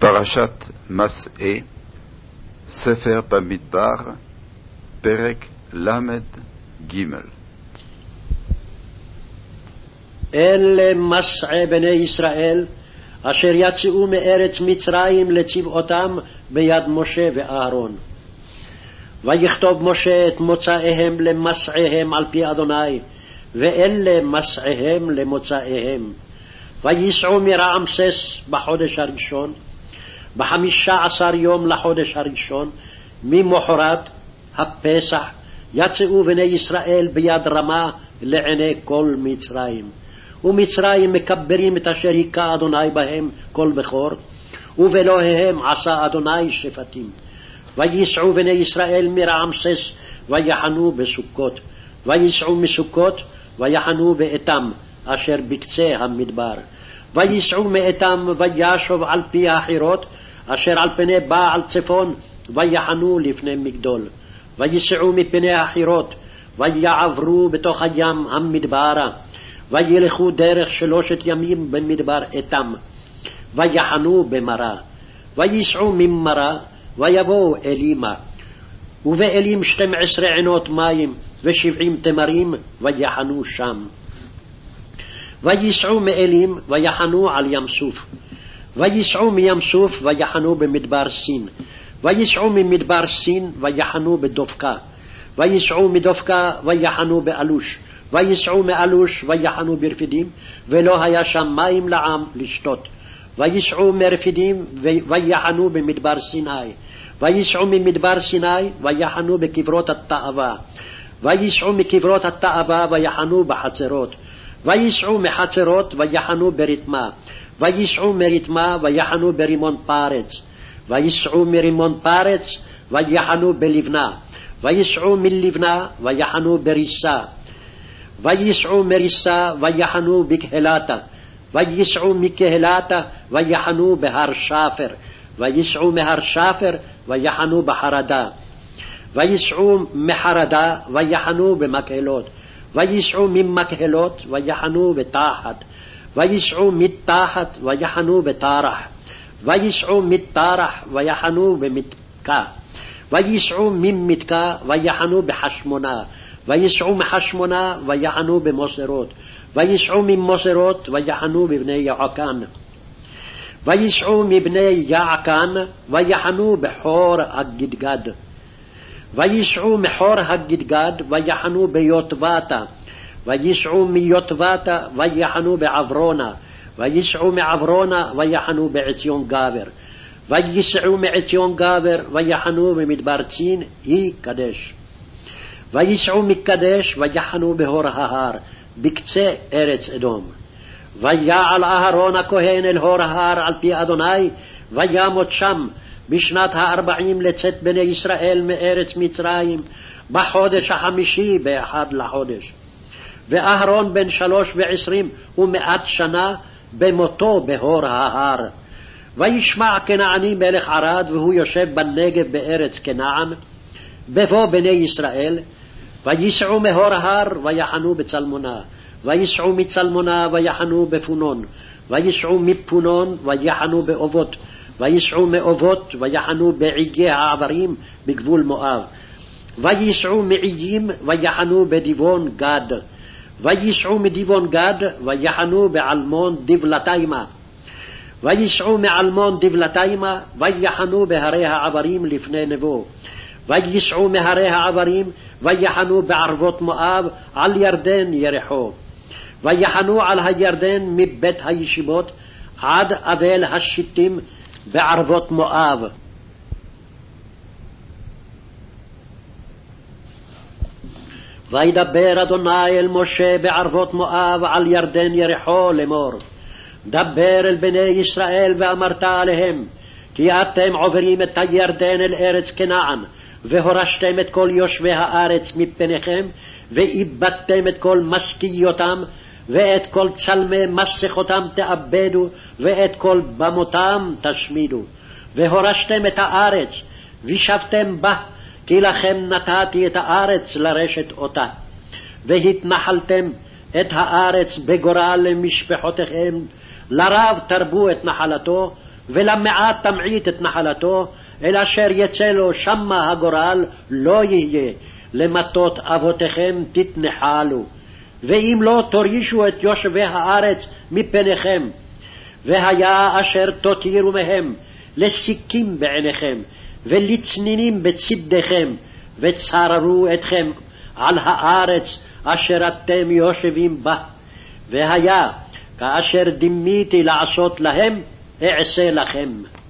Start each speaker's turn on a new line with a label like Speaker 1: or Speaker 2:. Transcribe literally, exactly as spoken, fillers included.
Speaker 1: פרשת מסעה, ספר במדבר, פרק למד ג'.
Speaker 2: אלה מסעי בני ישראל אשר יצאו מארץ מצרים לצבאותם ביד משה ואהרון. ויכתוב משה את מוצאיהם למסעיהם על פי אדוני, ואלה מסעיהם למוצאיהם. ויסעו מרעמסס בחודש הראשון, בחמישה עשר יום לחודש הראשון, ממחרת הפסח יצאו בני ישראל ביד רמה לעיני כל מצרים. ומצרים מקברים את אשר היכה אדוני בהם כל בכור, ובאלוהיהם עשה אדוני שפטים. ויסעו בני ישראל מרעמסס ויחנו בסוכות, ויסעו מסוכות ויחנו באתם אשר בקצה המדבר. ויסעו מאתם וישוב על פי החירות אשר על פני בעל צפון, ויחנו לפני מגדול. ויסעו מפני החירות ויעברו בתוך הים המדברה, וילכו דרך שלושת ימים במדבר אתם, ויחנו במרה. ויסעו ממרה ויבואו אלימה, ובאלים שתים עשרה עינות מים ושבעים תמרים, ויחנו שם. ויסעו מאלים ויחנו על ים סוף. ויסעו מים סוף ויחנו במדבר סין. ויסעו ממדבר סין ויחנו בדופקה. ויסעו מדופקה ויחנו באלוש. ויסעו מאלוש ויחנו ברפידים, ולא היה שם מים לעם לשתות. ויסעו מרפידים ויחנו במדבר סיני. ויסעו ממדבר סיני ויחנו בקברות התאווה. ויסעו מקברות התאווה ויחנו בחצרות. ויסעו מחצרות ויחנו ברתמה. ויסעו מרתמה ויחנו ברימון פרץ. ויסעו מרימון פרץ ויחנו בלבנה. ויסעו מלבנה ויחנו בריסה. ויסעו מריסה ויחנו בקהלתה. ויסעו מקהלתה ויחנו בהר שפר. ויסעו מהר שפר ויחנו בחרדה. ויסעו מחרדה ויחנו במקהלות. ויסעו ממקהלות ויחנו בתחת. ויסעו מתחת ויחנו בתרח. ויסעו מתרח ויחנו במתקה. ויסעו ממתקה ויחנו בחשמונה. ויסעו מחשמונה ויחנו במוסרות. ויסעו ממוסרות ויחנו בבני יעקן. ויסעו מבני יעקן ויחנו בחור הגדגד. ויסעו מחור הגדגד ויחנו ביוטבתה. ויסעו מיוטבתה ויחנו בעברונה. ויסעו מעברונה ויחנו בעציון גבר. ויסעו מעציון גבר ויחנו במדבר צין היא קדש. ויסעו מקדש ויחנו בהור ההר בקצה ארץ אדום. ויעל אהרון הכהן אל הור ההר על פי אדוני, וימות שם בשנת הארבעים לצאת בני ישראל מארץ מצרים, בחודש החמישי באחד לחודש. ואהרון בן שלוש ועשרים ומאת שנה במותו בהור ההר. וישמע כנעני מלך ערד, והוא יושב בנגב בארץ כנען, בבוא בני ישראל. ויסעו מהור ההר ויחנו בצלמונה. ויסעו מצלמונה ויחנו בפונון. ויסעו מפונון ויחנו באובות. ויסעו מאובות ויחנו בעיגי העברים בגבול מואב. ויסעו מעיים ויחנו בדיבון גד. ויסעו מדיבון גד ויחנו בעלמון דבלתיימה. ויסעו מעלמון דבלתיימה ויחנו בהרי העברים לפני נבו. ויסעו מהרי העברים ויחנו בערבות מואב על ירדן ירחו. ויחנו על הירדן מבית הישיבות עד אבל השיטים בערבות מואב. וידבר אדוני אל משה בערבות מואב על ירדן ירחו לאמור, דבר אל בני ישראל ואמרת עליהם, כי אתם עוברים את הירדן אל ארץ כנען, והורשתם את כל יושבי הארץ מפניכם, ואיבדתם את כל משכיותם, ואת כל צלמי מסכותם תאבדו, ואת כל במותם תשמידו. והורשתם את הארץ, וישבתם בה, כי לכם נתתי את הארץ לרשת אותה. והתנחלתם את הארץ בגורל למשפחותיכם, לרב תרבו את נחלתו, ולמעט תמעיט את נחלתו, אל אשר יצא לו שמה הגורל לא יהיה, למטות אבותיכם תתנחלו. ואם לא תורישו את יושבי הארץ מפניכם, והיה אשר תותירו מהם לסיכים בעיניכם, ולצנינים בצדכם, וצררו אתכם על הארץ אשר אתם יושבים בה. והיה כאשר דימיתי לעשות להם, אעשה לכם.